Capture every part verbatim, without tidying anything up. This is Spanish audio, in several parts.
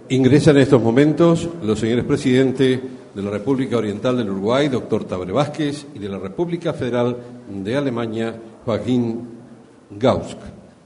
Ingresan en estos momentos los señores presidentes de la República Oriental del Uruguay, doctor Tabaré Vázquez, y de la República Federal de Alemania, Joachim Gauck.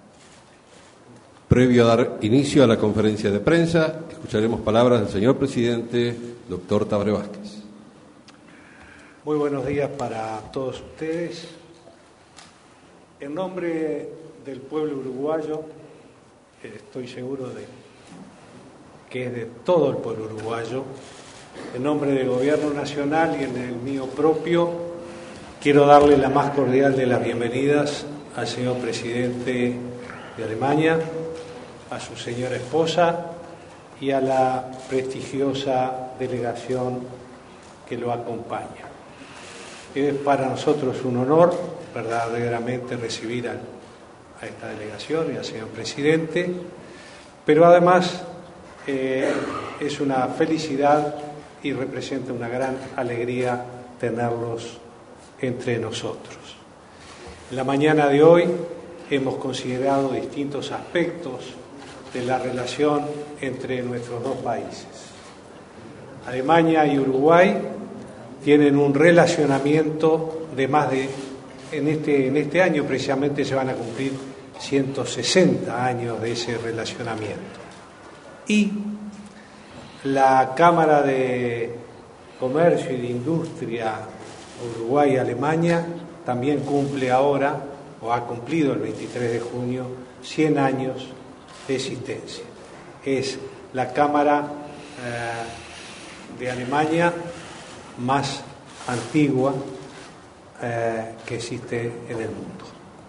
Previo a dar inicio a la conferencia de prensa, escucharemos palabras del señor presidente, doctor Tabaré Vázquez. Muy buenos días para todos ustedes. En nombre del pueblo uruguayo, estoy seguro de que es de todo el pueblo uruguayo, en nombre del Gobierno Nacional y en el mío propio, quiero darle la más cordial de las bienvenidas al señor presidente de Alemania, a su señora esposa y a la prestigiosa delegación que lo acompaña. Es para nosotros un honor verdaderamente recibir a, a esta delegación y al señor presidente, pero además eh, es una felicidad y representa una gran alegría tenerlos entre nosotros. En la mañana de hoy hemos considerado distintos aspectos de la relación entre nuestros dos países. Alemania y Uruguay tienen un relacionamiento de más de, en este, en este año precisamente se van a cumplir ciento sesenta años de ese relacionamiento. Y la Cámara de Comercio y de Industria Uruguay-Alemania también cumple ahora, o ha cumplido el veintitrés de junio, cien años de existencia. Es la Cámara eh, de Alemania más antigua eh, que existe en el mundo.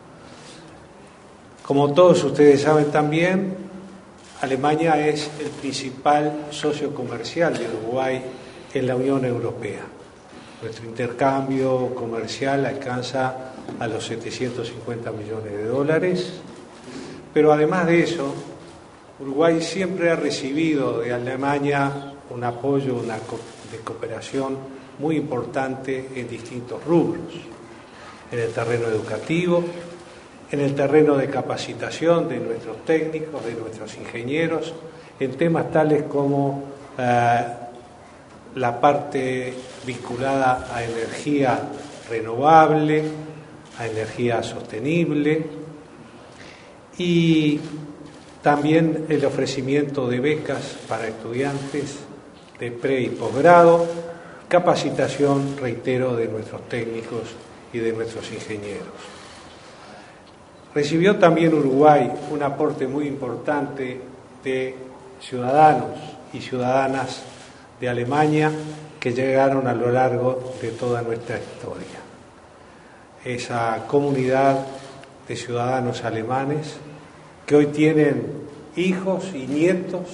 Como todos ustedes saben también, Alemania es el principal socio comercial de Uruguay en la Unión Europea. Nuestro intercambio comercial alcanza a los setecientos cincuenta millones de dólares, pero además de eso, Uruguay siempre ha recibido de Alemania un apoyo una co- de cooperación muy importante en distintos rubros, en el terreno educativo, en el terreno de capacitación de nuestros técnicos, de nuestros ingenieros, en temas tales como eh, la parte vinculada a energía renovable, a energía sostenible y también el ofrecimiento de becas para estudiantes de pre y posgrado, capacitación, reitero, de nuestros técnicos y de nuestros ingenieros. Recibió también Uruguay un aporte muy importante de ciudadanos y ciudadanas de Alemania que llegaron a lo largo de toda nuestra historia. Esa comunidad de ciudadanos alemanes que hoy tienen hijos y nietos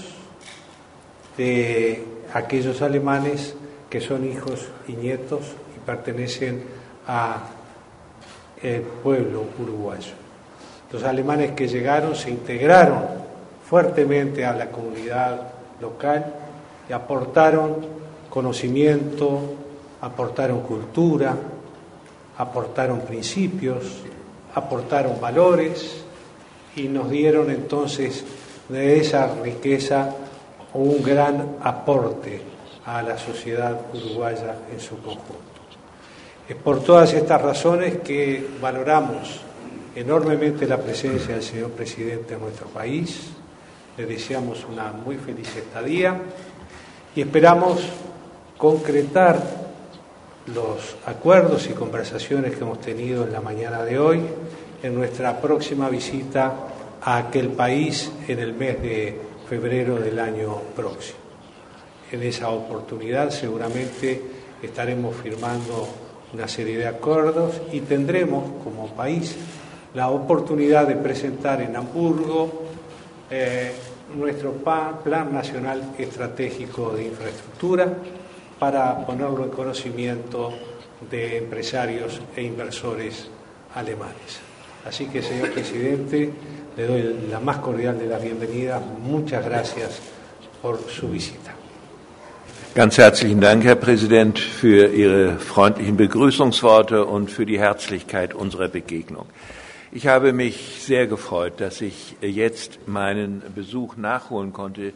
de aquellos alemanes que son hijos y nietos y pertenecen al pueblo uruguayo. Los alemanes que llegaron se integraron fuertemente a la comunidad local y aportaron conocimiento, aportaron cultura, aportaron principios, aportaron valores y nos dieron entonces de esa riqueza un gran aporte a la sociedad uruguaya en su conjunto. Es por todas estas razones que valoramos enormemente la presencia del señor presidente en nuestro país. Le deseamos una muy feliz estadía y esperamos concretar los acuerdos y conversaciones que hemos tenido en la mañana de hoy en nuestra próxima visita a aquel país en el mes de febrero del año próximo. En esa oportunidad seguramente estaremos firmando una serie de acuerdos y tendremos como país la oportunidad de presentar en Hamburgo eh, nuestro Plan Nacional Estratégico de Infraestructura para ponerlo en conocimiento de empresarios e inversores alemanes. Así que, señor presidente, le doy la más cordial de las bienvenidas. Muchas gracias por su visita. Ganz herzlichen Dank, Herr Präsident, für Ihre freundlichen Begrüßungsworte und für die Herzlichkeit unserer Begegnung. Ich habe mich sehr gefreut, dass ich jetzt meinen Besuch nachholen konnte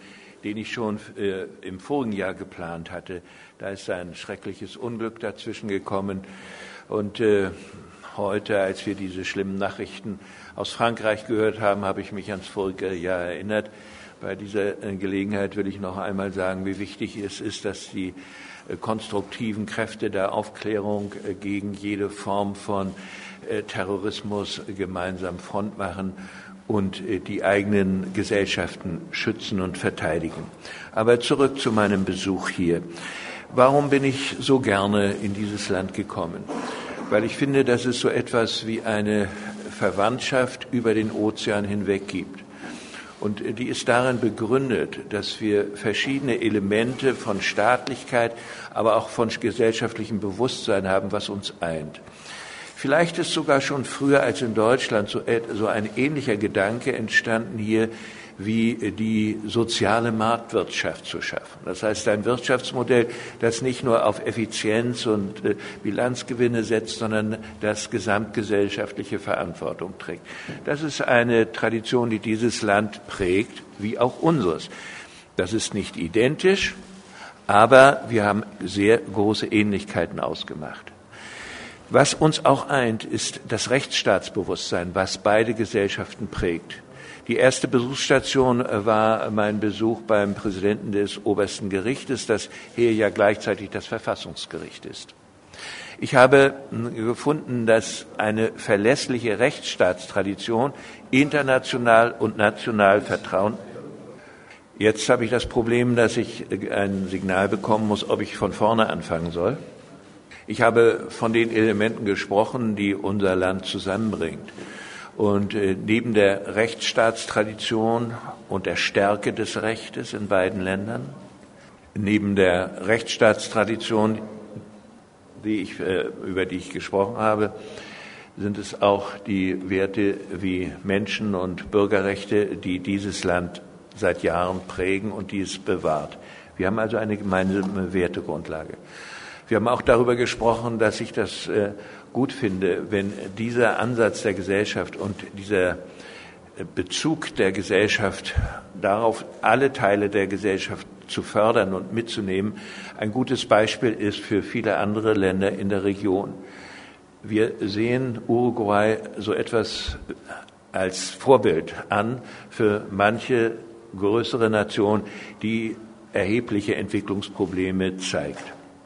den ich schon äh, im vorigen Jahr geplant hatte. Da ist ein schreckliches Unglück dazwischen gekommen. Und äh, heute, als wir diese schlimmen Nachrichten aus Frankreich gehört haben, habe ich mich ans vorige Jahr erinnert. Bei dieser Gelegenheit will ich noch einmal sagen, wie wichtig es ist, dass die konstruktiven Kräfte der Aufklärung gegen jede Form von Terrorismus gemeinsam Front machen und die eigenen Gesellschaften schützen und verteidigen. Aber zurück zu meinem Besuch hier. Warum bin ich so gerne in dieses Land gekommen? Weil ich finde, dass es so etwas wie eine Verwandtschaft über den Ozean hinweg gibt. Und die ist darin begründet, dass wir verschiedene Elemente von Staatlichkeit, aber auch von gesellschaftlichem Bewusstsein haben, was uns eint. Vielleicht ist sogar schon früher als in Deutschland so, so ein ähnlicher Gedanke entstanden hier, wie die soziale Marktwirtschaft zu schaffen. Das heißt, ein Wirtschaftsmodell, das nicht nur auf Effizienz und äh, Bilanzgewinne setzt, sondern das gesamtgesellschaftliche Verantwortung trägt. Das ist eine Tradition, die dieses Land prägt, wie auch unseres. Das ist nicht identisch, aber wir haben sehr große Ähnlichkeiten ausgemacht. Was uns auch eint, ist das Rechtsstaatsbewusstsein, was beide Gesellschaften prägt. Die erste Besuchsstation war mein Besuch beim Präsidenten des obersten Gerichtes, das hier ja gleichzeitig das Verfassungsgericht ist. Ich habe gefunden, dass eine verlässliche Rechtsstaatstradition international und national Vertrauen. Jetzt habe ich das Problem, dass ich ein Signal bekommen muss, ob ich von vorne anfangen soll. Ich habe von den Elementen gesprochen, die unser Land zusammenbringt. Und äh, neben der Rechtsstaatstradition und der Stärke des Rechtes in beiden Ländern, neben der Rechtsstaatstradition, die ich, äh, über die ich gesprochen habe, sind es auch die Werte wie Menschen- und Bürgerrechte, die dieses Land seit Jahren prägen und die es bewahrt. Wir haben also eine gemeinsame Wertegrundlage. Wir haben auch darüber gesprochen, dass ich das äh, gut finde, wenn dieser Ansatz der Gesellschaft und dieser Bezug der Gesellschaft darauf, alle Teile der Gesellschaft zu fördern und mitzunehmen, ein gutes Beispiel ist für viele andere Länder in der Region. Wir sehen Uruguay so etwas als Vorbild an für manche größere Nation, die erhebliche Entwicklungsprobleme zeigt.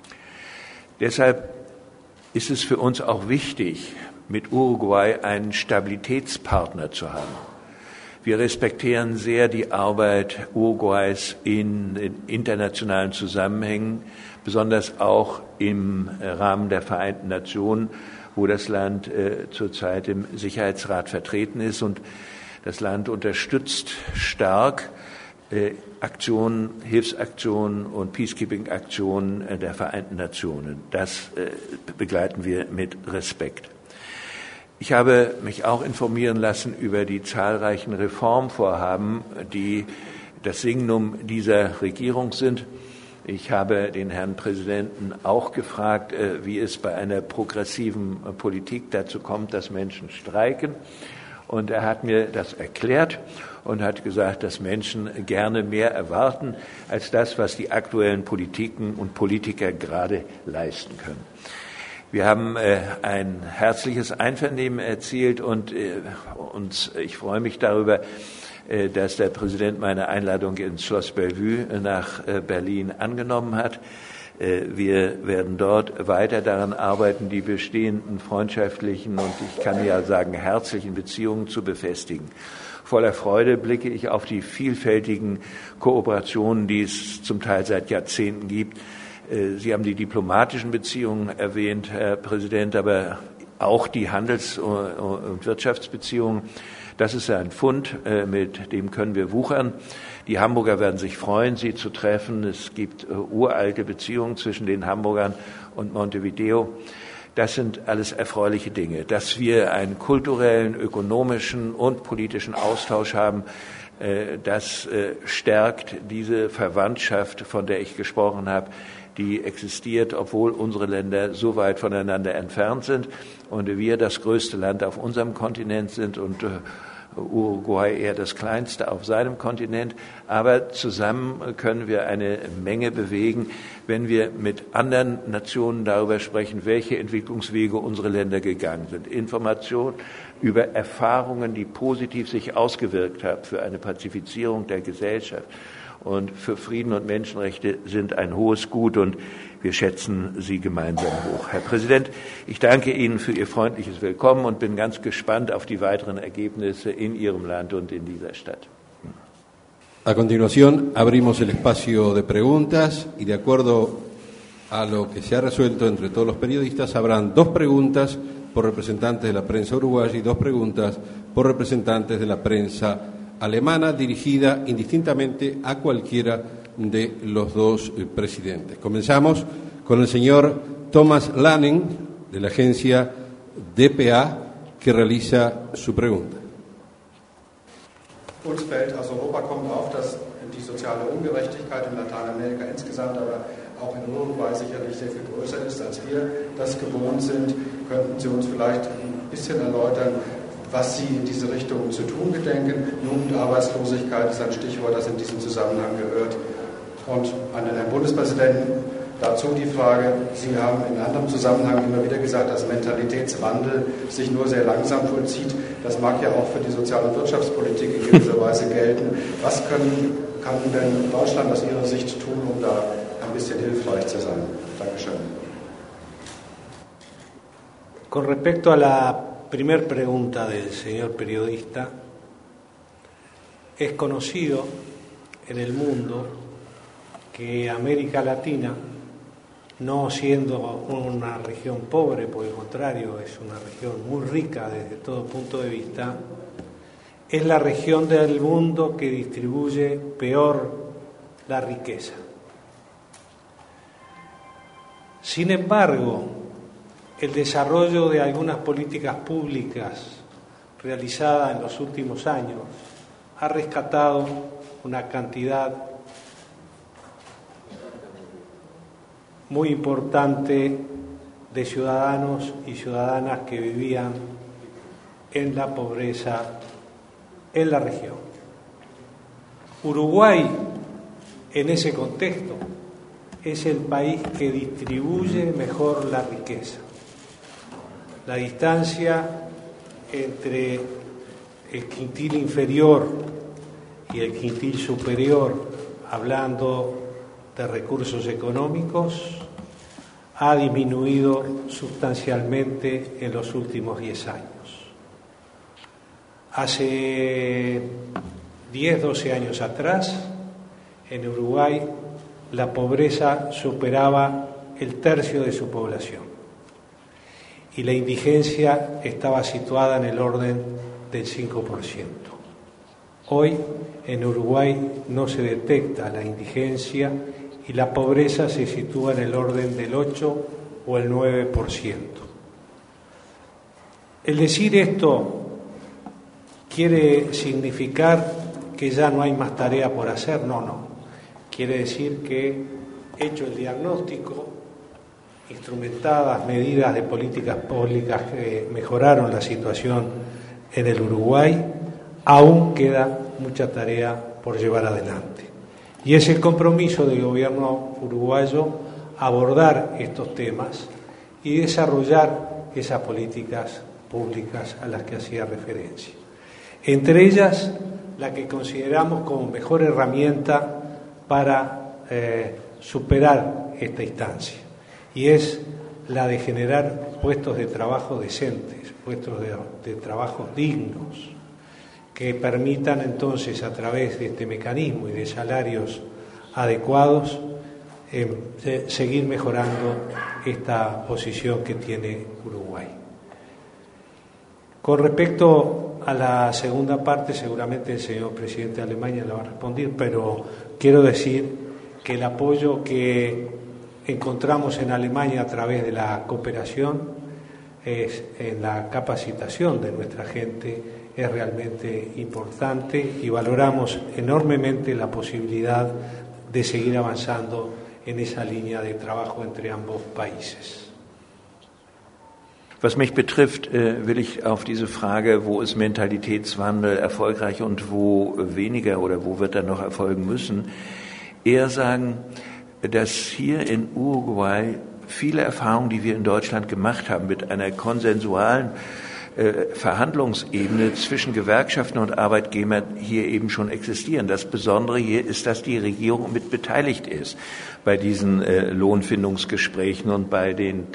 Deshalb ist es für uns auch wichtig, mit Uruguay einen Stabilitätspartner zu haben. Wir respektieren sehr die Arbeit Uruguays in, in internationalen Zusammenhängen, besonders auch im Rahmen der Vereinten Nationen, wo das Land äh, zurzeit im Sicherheitsrat vertreten ist. Und das Land unterstützt stark äh, Aktionen, Hilfsaktionen und Peacekeeping-Aktionen äh, der Vereinten Nationen. Das äh, begleiten wir mit Respekt. Ich habe mich auch informieren lassen über die zahlreichen Reformvorhaben, die das Signum dieser Regierung sind. Ich habe den Herrn Präsidenten auch gefragt, wie es bei einer progressiven Politik dazu kommt, dass Menschen streiken. Und er hat mir das erklärt und hat gesagt, dass Menschen gerne mehr erwarten als das, was die aktuellen Politiken und Politiker gerade leisten können. Wir haben äh, ein herzliches Einvernehmen erzielt und äh, uns, ich freue mich darüber, äh, dass der Präsident meine Einladung ins Schloss Bellevue nach äh, Berlin angenommen hat. Äh, wir werden dort weiter daran arbeiten, die bestehenden freundschaftlichen und ich kann ja sagen herzlichen Beziehungen zu befestigen. Voller Freude blicke ich auf die vielfältigen Kooperationen, die es zum Teil seit Jahrzehnten gibt. Sie haben die diplomatischen Beziehungen erwähnt, Herr Präsident, aber auch die Handels- und Wirtschaftsbeziehungen. Das ist ein Pfund, mit dem können wir wuchern. Die Hamburger werden sich freuen, Sie zu treffen. Es gibt uralte Beziehungen zwischen den Hamburgern und Montevideo. Das sind alles erfreuliche Dinge. Dass wir einen kulturellen, ökonomischen und politischen Austausch haben, das stärkt diese Verwandtschaft, von der ich gesprochen habe, die existiert, obwohl unsere Länder so weit voneinander entfernt sind und wir das größte Land auf unserem Kontinent sind und Uruguay eher das kleinste auf seinem Kontinent, aber zusammen können wir eine Menge bewegen, wenn wir mit anderen Nationen darüber sprechen, welche Entwicklungswege unsere Länder gegangen sind. Information über Erfahrungen, die positiv sich ausgewirkt haben für eine Pazifizierung der Gesellschaft und für Frieden und Menschenrechte sind ein hohes Gut und wir schätzen sie gemeinsam hoch. Herr Präsident, ich danke Ihnen für Ihr freundliches Willkommen und bin ganz gespannt auf die weiteren Ergebnisse in Ihrem Land und in dieser Stadt. A continuación, abrimos el espacio de preguntas y de acuerdo a lo que se ha resuelto entre todos los periodistas, habrán dos preguntas por representantes de la prensa uruguaya y dos preguntas por representantes de la prensa alemana, dirigida indistintamente a cualquiera de los dos eh, presidentes. Comenzamos con el señor Thomas Lanning, de la agencia D P A, que realiza su pregunta. Uns fällt, aus Europa kommt auf, dass die soziale Ungerechtigkeit in Lateinamerika insgesamt, aber auch in Uruguay sicherlich sehr viel größer ist, als wir das gewohnt sind. Könnten Sie uns vielleicht ein bisschen erläutern, was Sie in diese Richtung zu tun gedenken? Jugendarbeitslosigkeit ist ein Stichwort, das in diesem Zusammenhang gehört. Und an den Herrn Bundespräsidenten dazu die Frage, Sie haben in anderem Zusammenhang immer wieder gesagt, dass Mentalitätswandel sich nur sehr langsam vollzieht. Das mag ja auch für die Sozial- und Wirtschaftspolitik in gewisser Weise gelten. Was können, kann denn Deutschland aus Ihrer Sicht tun, um da ein bisschen hilfreich zu sein? Dankeschön. Con respecto a la primer pregunta del señor periodista, es conocido en el mundo que América Latina, no siendo una región pobre, por el contrario, es una región muy rica desde todo punto de vista, es la región del mundo que distribuye peor la riqueza. Sin embargo, el desarrollo de algunas políticas públicas realizadas en los últimos años ha rescatado una cantidad muy importante de ciudadanos y ciudadanas que vivían en la pobreza en la región. Uruguay, en ese contexto, es el país que distribuye mejor la riqueza. La distancia entre el quintil inferior y el quintil superior, hablando de recursos económicos, ha disminuido sustancialmente en los últimos diez años. Hace diez, doce años atrás, en Uruguay, la pobreza superaba el tercio de su población y la indigencia estaba situada en el orden del cinco por ciento. Hoy, en Uruguay, no se detecta la indigencia y la pobreza se sitúa en el orden del ocho o el nueve por ciento. El decir esto quiere significar que ya no hay más tarea por hacer, no, no. Quiere decir que, hecho el diagnóstico, instrumentadas medidas de políticas públicas que mejoraron la situación en el Uruguay, aún queda mucha tarea por llevar adelante. Y es el compromiso del gobierno uruguayo abordar estos temas y desarrollar esas políticas públicas a las que hacía referencia. Entre ellas, la que consideramos como mejor herramienta para eh, superar esta instancia, y es la de generar puestos de trabajo decentes, puestos de, de trabajo dignos, que permitan entonces, a través de este mecanismo y de salarios adecuados, eh, seguir mejorando esta posición que tiene Uruguay. Con respecto a la segunda parte, seguramente el señor presidente de Alemania la va a responder, pero quiero decir que el apoyo que encontramos en Alemania a través de la cooperación es en la capacitación de nuestra gente, es realmente importante y valoramos enormemente la posibilidad de seguir avanzando en esa línea de trabajo entre ambos países. Was mich betrifft, will ich auf diese Frage, wo ist Mentalitätswandel erfolgreich und wo weniger oder wo wird er noch erfolgen müssen, eher sagen, dass hier in Uruguay viele Erfahrungen, die wir in Deutschland gemacht haben, mit einer konsensualen äh, Verhandlungsebene zwischen Gewerkschaften und Arbeitgebern hier eben schon existieren. Das Besondere hier ist, dass die Regierung mit beteiligt ist bei diesen äh, Lohnfindungsgesprächen und bei den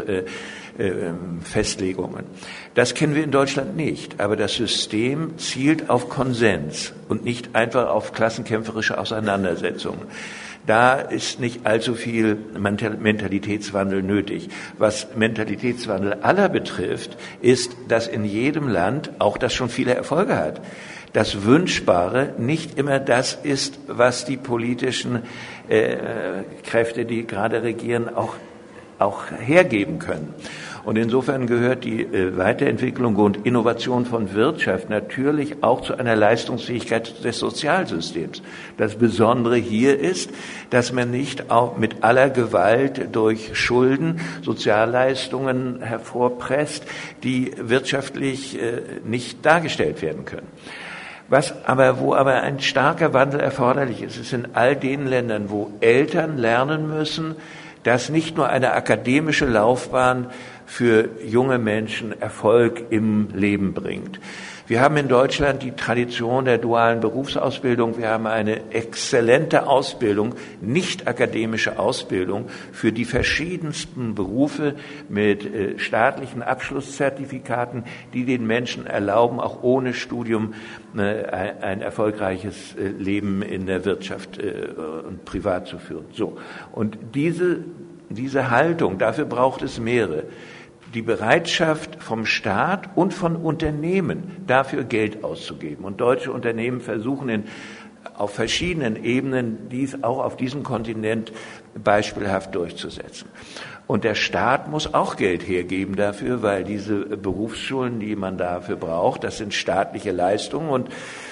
Tariffestlegungen. Äh, das kennen wir in Deutschland nicht, aber das System zielt auf Konsens und nicht einfach auf klassenkämpferische Auseinandersetzungen. Da ist nicht allzu viel Mentalitätswandel nötig. Was Mentalitätswandel aller betrifft, ist, dass in jedem Land, auch das schon viele Erfolge hat, das Wünschbare nicht immer das ist, was die politischen äh, Kräfte, die gerade regieren, auch, auch hergeben können. Und insofern gehört die äh, Weiterentwicklung und Innovation von Wirtschaft natürlich auch zu einer Leistungsfähigkeit des Sozialsystems. Das Besondere hier ist, dass man nicht auch mit aller Gewalt durch Schulden Sozialleistungen hervorpresst, die wirtschaftlich äh, nicht dargestellt werden können. Was aber, wo aber ein starker Wandel erforderlich ist, ist in all den Ländern, wo Eltern lernen müssen, dass nicht nur eine akademische Laufbahn für junge Menschen Erfolg im Leben bringt. Wir haben in Deutschland die Tradition der dualen Berufsausbildung. Wir haben eine exzellente Ausbildung, nicht akademische Ausbildung für die verschiedensten Berufe mit äh, staatlichen Abschlusszertifikaten, die den Menschen erlauben, auch ohne Studium äh, ein, ein erfolgreiches äh, Leben in der Wirtschaft äh, und privat zu führen. So. Und diese, diese Haltung, dafür braucht es mehrere. Die Bereitschaft vom Staat und von Unternehmen, dafür Geld auszugeben. Und deutsche Unternehmen versuchen in, auf verschiedenen Ebenen dies auch auf diesem Kontinent beispielhaft durchzusetzen. Und der Staat muss auch Geld hergeben dafür, weil diese Berufsschulen, die man dafür braucht, das sind staatliche Leistungen. Und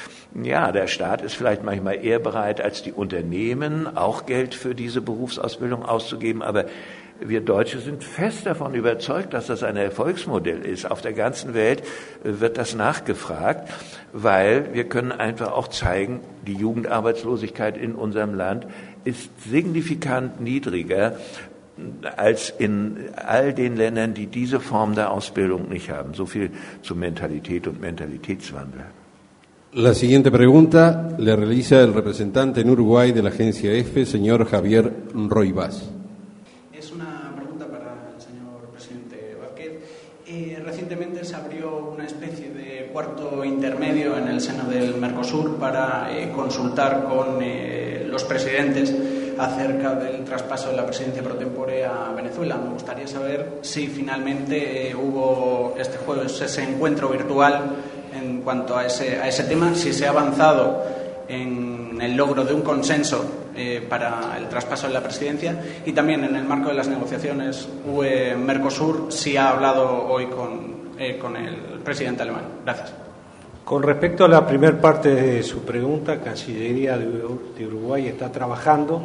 ja, der Staat ist vielleicht manchmal eher bereit als die Unternehmen, auch Geld für diese Berufsausbildung auszugeben, aber wir Deutsche sind fest davon überzeugt, dass das ein Erfolgsmodell ist. Auf der ganzen Welt wird das nachgefragt, weil wir können einfach auch zeigen, die Jugendarbeitslosigkeit in unserem Land ist signifikant niedriger als in all den Ländern, die diese Form der Ausbildung nicht haben. So viel zu Mentalität und Mentalitätswandel. La siguiente pregunta le realiza el representante en Uruguay de la agencia E F E, señor Javier Roibás. Es una pregunta para el señor presidente Vázquez. Eh, recientemente se abrió una especie de cuarto intermedio en el seno del Mercosur para eh, consultar con eh, los presidentes acerca del traspaso de la presidencia pro tempore a Venezuela. Me gustaría saber si finalmente eh, hubo este jueves ese encuentro virtual en cuanto a ese, a ese tema, si se ha avanzado en el logro de un consenso eh, para el traspaso de la presidencia y también en el marco de las negociaciones U E-Mercosur, si ha hablado hoy con, eh, con el presidente alemán. Gracias. Con respecto a la primera parte de su pregunta, Cancillería de Uruguay está trabajando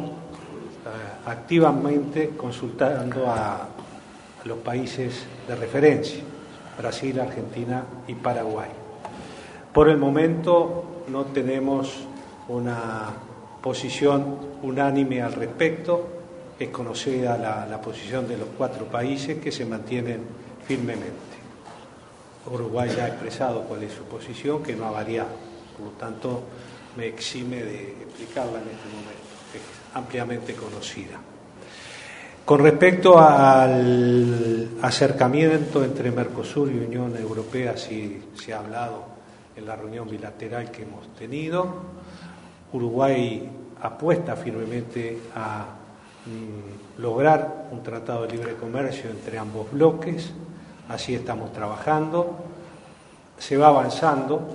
eh, activamente consultando a, a los países de referencia, Brasil, Argentina y Paraguay. Por el momento no tenemos una posición unánime al respecto. Es conocida la, la posición de los cuatro países que se mantienen firmemente. Uruguay ya ha expresado cuál es su posición, que no ha variado. Por lo tanto, me exime de explicarla en este momento, que es ampliamente conocida. Con respecto al acercamiento entre Mercosur y Unión Europea, sí se ha hablado en la reunión bilateral que hemos tenido. Uruguay apuesta firmemente a mm, lograr un tratado de libre comercio entre ambos bloques, así estamos trabajando, se va avanzando,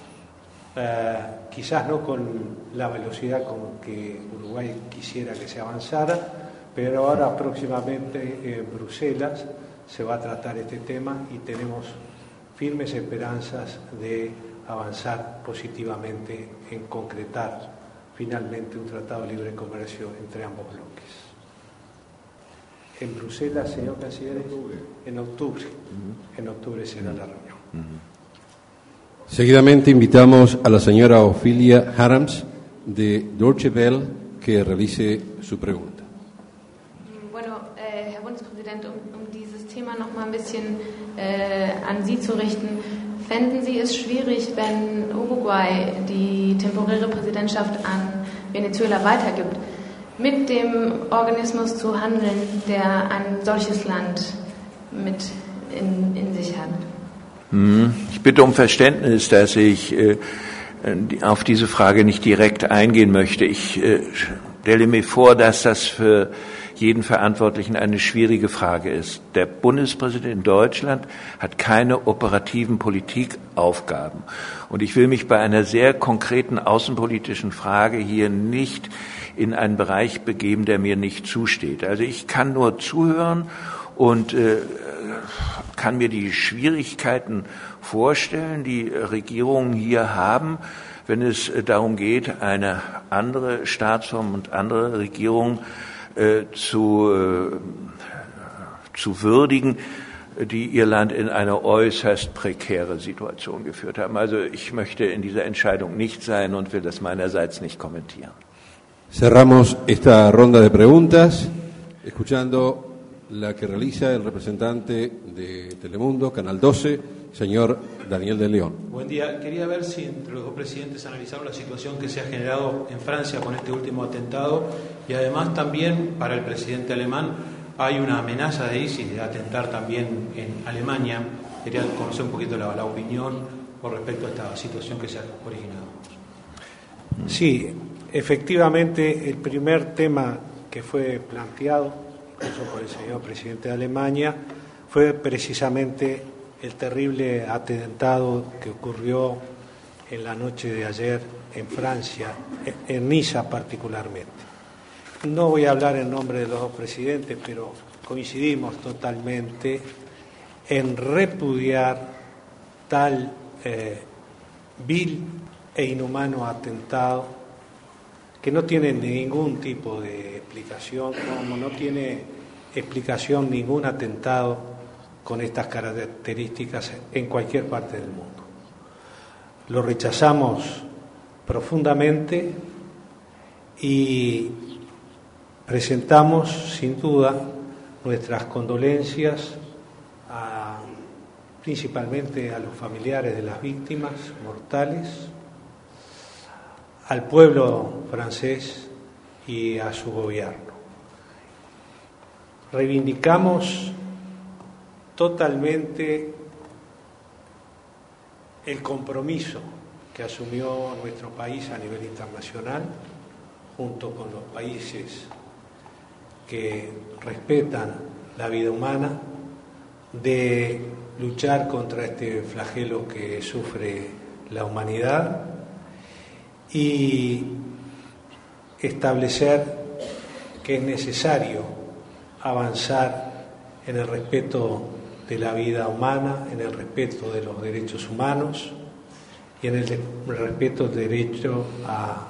eh, quizás no con la velocidad con que Uruguay quisiera que se avanzara, pero ahora próximamente en Bruselas se va a tratar este tema y tenemos firmes esperanzas de avanzar positivamente en concretar finalmente un tratado de libre comercio entre ambos bloques. en Bruselas, señor Canciller, en octubre. En octubre será la reunión. Seguidamente invitamos a la señora Ophelia Harams de Deutsche Welle que realice su pregunta. Bueno, eh, Herr Bundespräsident, um, um dieses Thema noch mal ein bisschen äh, an Sie zu richten, fänden Sie es schwierig, wenn Uruguay die temporäre Präsidentschaft an Venezuela weitergibt, mit dem Organismus zu handeln, der ein solches Land mit in, in sich hat? Ich bitte um Verständnis, dass ich äh, auf diese Frage nicht direkt eingehen möchte. Ich äh, stelle mir vor, dass das für jeden Verantwortlichen eine schwierige Frage ist. Der Bundespräsident in Deutschland hat keine operativen Politikaufgaben. Und ich will mich bei einer sehr konkreten außenpolitischen Frage hier nicht in einen Bereich begeben, der mir nicht zusteht. Also ich kann nur zuhören und äh, kann mir die Schwierigkeiten vorstellen, die Regierungen hier haben, wenn es darum geht, eine andere Staatsform und andere Regierungen äh, zu, äh, zu würdigen, die ihr Land in eine äußerst prekäre Situation geführt haben. Also ich möchte in dieser Entscheidung nicht sein und will das meinerseits nicht kommentieren. Cerramos esta ronda de preguntas escuchando la que realiza el representante de Telemundo, Canal doce, señor Daniel de León. Buen día. Quería ver si entre los dos presidentes analizaron la situación que se ha generado en Francia con este último atentado y además también para el presidente alemán hay una amenaza de ISIS de atentar también en Alemania. Quería conocer un poquito la, la opinión con respecto a esta situación que se ha originado. Sí, efectivamente el primer tema que fue planteado incluso por el señor presidente de Alemania, fue precisamente el terrible atentado que ocurrió en la noche de ayer en Francia, en Niza particularmente. No voy a hablar en nombre de los dos presidentes, pero coincidimos totalmente en repudiar tal eh, vil e inhumano atentado que no tiene ningún tipo de explicación, como no tiene explicación ningún atentado con estas características en cualquier parte del mundo. Lo rechazamos profundamente y presentamos sin duda nuestras condolencias a, principalmente a los familiares de las víctimas mortales, al pueblo francés y a su gobierno. Reivindicamos totalmente el compromiso que asumió nuestro país a nivel internacional, junto con los países que respetan la vida humana, de luchar contra este flagelo que sufre la humanidad y establecer que es necesario avanzar en el respeto de la vida humana, en el respeto de los derechos humanos y en el respeto del derecho a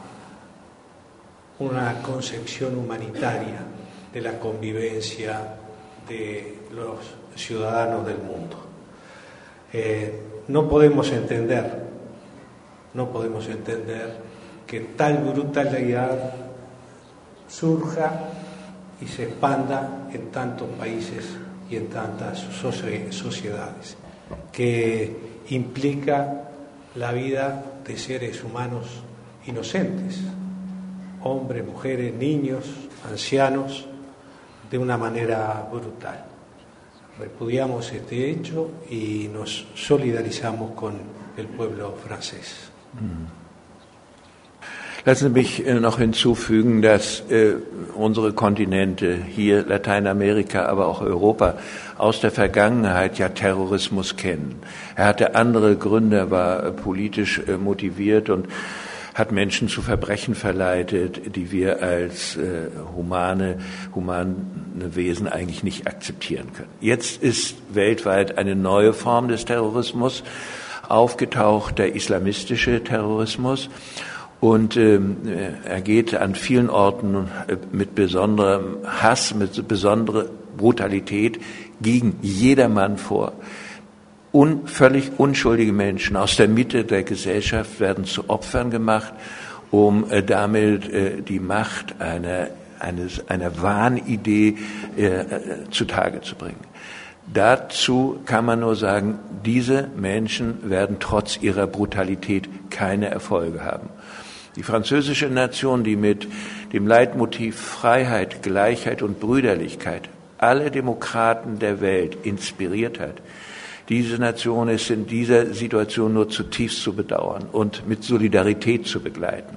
una concepción humanitaria de la convivencia de los ciudadanos del mundo. Eh, no podemos entender, no podemos entender que tal brutalidad surja y se expanda en tantos países y en tantas sociedades, que implica la vida de seres humanos inocentes, hombres, mujeres, niños, ancianos, de una manera brutal. Repudiamos este hecho y nos solidarizamos con el pueblo francés. Lassen Sie mich noch hinzufügen, dass äh, unsere Kontinente, hier Lateinamerika, aber auch Europa, aus der Vergangenheit ja Terrorismus kennen. Er hatte andere Gründe, er war politisch äh, motiviert und hat Menschen zu Verbrechen verleitet, die wir als äh, humane, humane Wesen eigentlich nicht akzeptieren können. Jetzt ist weltweit eine neue Form des Terrorismus aufgetaucht, der islamistische Terrorismus. Und ähm, er geht an vielen Orten äh, mit besonderem Hass, mit besondere, Brutalität gegen jedermann vor. Un, völlig unschuldige Menschen aus der Mitte der Gesellschaft werden zu Opfern gemacht, um äh, damit äh, die Macht einer, eines, einer Wahnidee äh, äh, zutage zu bringen. Dazu kann man nur sagen, diese Menschen werden trotz ihrer Brutalität keine Erfolge haben. Die französische Nation, die mit dem Leitmotiv Freiheit, Gleichheit und Brüderlichkeit alle Demokraten der Welt inspiriert hat, diese Nation ist in dieser Situation nur zutiefst zu bedauern und mit Solidarität zu begleiten.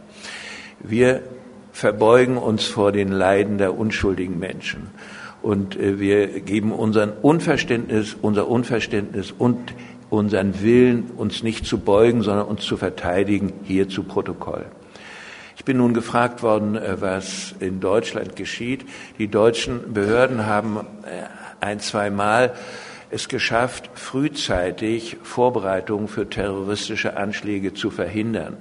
Wir verbeugen uns vor den Leiden der unschuldigen Menschen. Und wir geben unseren Unverständnis, unser Unverständnis und unseren Willen, uns nicht zu beugen, sondern uns zu verteidigen, hier zu Protokoll. Ich bin nun gefragt worden, was in Deutschland geschieht. Die deutschen Behörden haben ein, zweimal es geschafft, frühzeitig Vorbereitungen für terroristische Anschläge zu verhindern.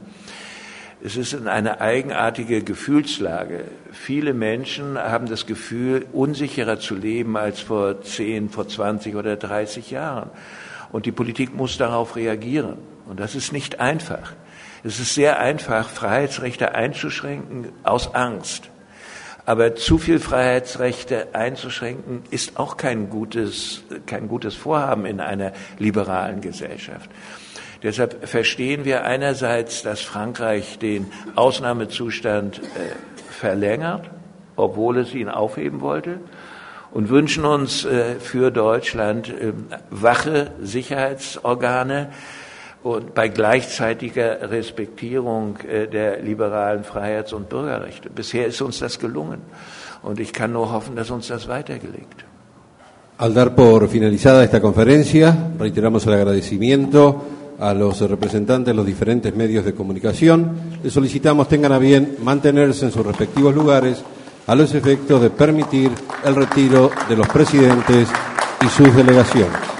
Es ist in eine eigenartige Gefühlslage. Viele Menschen haben das Gefühl, unsicherer zu leben als vor zehn, vor zwanzig oder dreißig Jahren. Und die Politik muss darauf reagieren. Und das ist nicht einfach. Es ist sehr einfach, Freiheitsrechte einzuschränken aus Angst. Aber zu viel Freiheitsrechte einzuschränken ist auch kein gutes, kein gutes Vorhaben in einer liberalen Gesellschaft. Deshalb verstehen wir einerseits, dass Frankreich den Ausnahmezustand äh, verlängert, obwohl es ihn aufheben wollte, und wünschen uns äh, für Deutschland äh, wache Sicherheitsorgane und bei gleichzeitiger Respektierung äh, der liberalen Freiheits- und Bürgerrechte. Bisher ist uns das gelungen und ich kann nur hoffen, dass uns das weiter gelingt. Al dar por finalizada esta conferencia, reiteramos el agradecimiento a los representantes de los diferentes medios de comunicación. Les solicitamos tengan a bien mantenerse en sus respectivos lugares a los efectos de permitir el retiro de los presidentes y sus delegaciones.